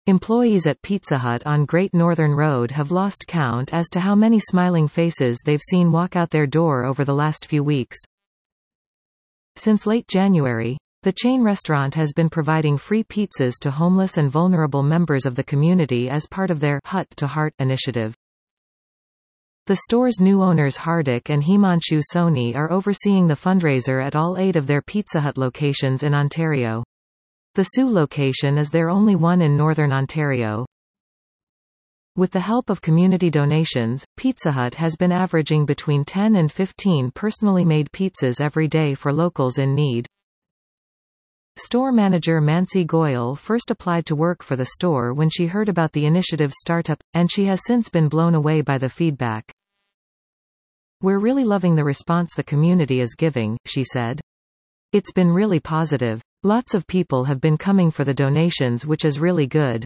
Employees at Pizza Hut on Great Northern Road have lost count as to how many smiling faces they've seen walk out their door over the last few weeks. Since late January, the chain restaurant has been providing free pizzas to homeless and vulnerable members of the community as part of their Hut to Heart initiative. The store's new owners Hardik and Himanshu Soni are overseeing the fundraiser at all 8 of their Pizza Hut locations in Ontario. The Sioux location is their only one in Northern Ontario. With the help of community donations, Pizza Hut has been averaging between 10 and 15 personally made pizzas every day for locals in need. Store manager Mansi Goyal first applied to work for the store when she heard about the initiative's startup, and she has since been blown away by the feedback. "We're really loving the response the community is giving," she said. "It's been really positive. Lots of people have been coming for the donations, which is really good."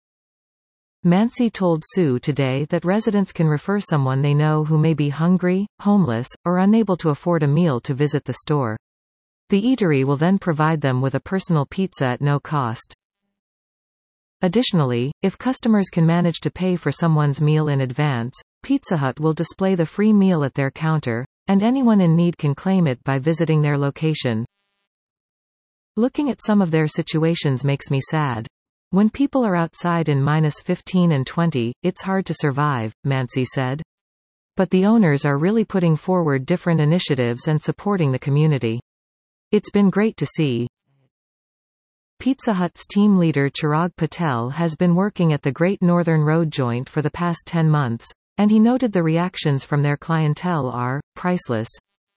Mansi told Sioux Today that residents can refer someone they know who may be hungry, homeless, or unable to afford a meal to visit the store. The eatery will then provide them with a personal pizza at no cost. Additionally, if customers can manage to pay for someone's meal in advance, Pizza Hut will display the free meal at their counter, and anyone in need can claim it by visiting their location. "Looking at some of their situations makes me sad. When people are outside in -15 and 20, it's hard to survive," Mansi said. "But the owners are really putting forward different initiatives and supporting the community. It's been great to see." Pizza Hut's team leader Chirag Patel has been working at the Great Northern Road joint for the past 10 months, and he noted the reactions from their clientele are priceless.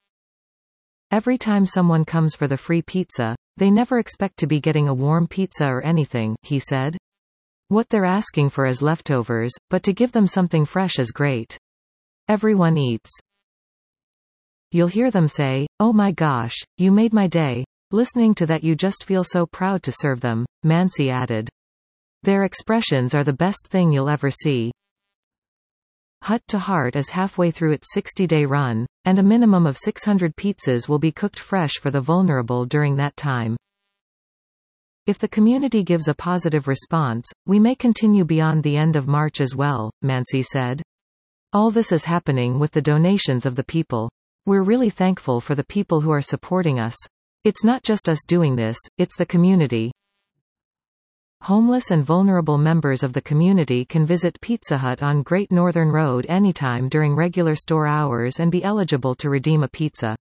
"Every time someone comes for the free pizza, they never expect to be getting a warm pizza or anything," he said. "What they're asking for is leftovers, but to give them something fresh is great. Everyone eats. You'll hear them say, 'Oh my gosh, you made my day.' Listening to that you just feel so proud to serve them," Mansi added. "Their expressions are the best thing you'll ever see." Hut to Heart is halfway through its 60-day run, and a minimum of 600 pizzas will be cooked fresh for the vulnerable during that time. "If the community gives a positive response, we may continue beyond the end of March as well," Mansi said. "All this is happening with the donations of the people. We're really thankful for the people who are supporting us. It's not just us doing this, it's the community." Homeless and vulnerable members of the community can visit Pizza Hut on Great Northern Road anytime during regular store hours and be eligible to redeem a pizza.